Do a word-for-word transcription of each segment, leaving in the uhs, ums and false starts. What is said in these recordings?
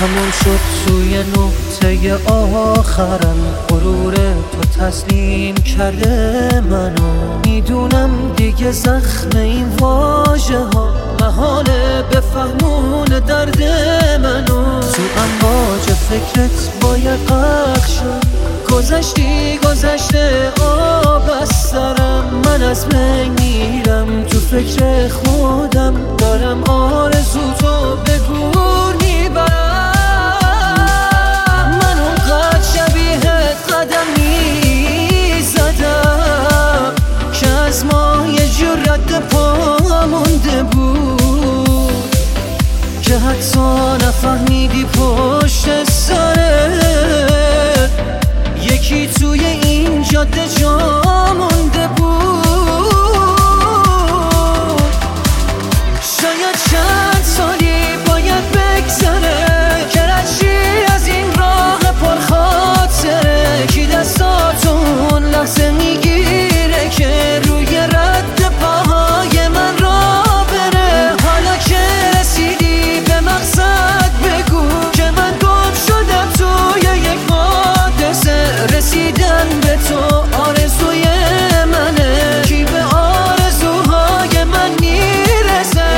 تموم شد توی نقطه آخرم، غرور تو تسلیم کرده منو. میدونم دیگه زخم این واژه ها محاله بفهمون درد منو. تو امواج فکرت باید غرق شد، گذشتی گذشته آب از سرم. من از بین میرم تو فکر خودم، دارم آرزو تو به گور میبرم. من اونقدر شبیهت قدم میزدم که از ما یه جور رد پا مونده بود، که حتی نفهمیدی پشت سرت یکی توی این جاده جا مونده بود. شاید چند سالی باید بگذره که رشی از این راه پرخاطره، کی دستاتون لحظه میگیره که روی رد پاهای من را بره. حالا که رسیدی به مقصد بگو که من گم شدم توی یک حادثه. رسیدن به تو آرزوی منه، کی به آرزوهای من میرسه.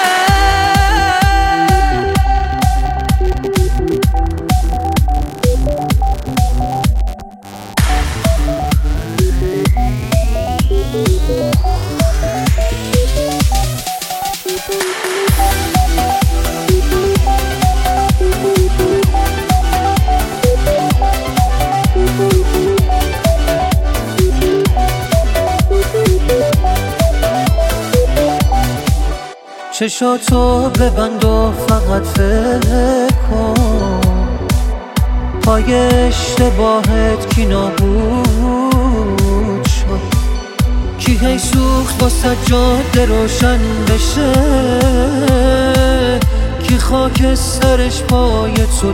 چشاتو ببند و فقط فکر کن، پای اشتباهت کی نابود شد، کی هی سوخت واسه جاده روشن بشه، کی خاک سرش پای تو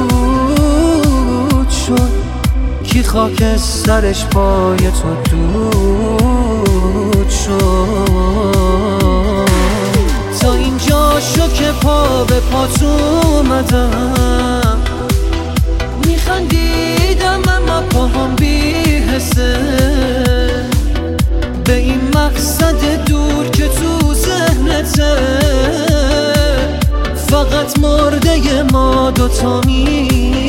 دود شد، کی خاک سرش پای تو دود شد. تا اینجا شو که پا به پات اومدم، میخندیدم اما پاهم بی‌حسه به این مقصد دور که تو ذهنته. فقط مرده ما دوتا می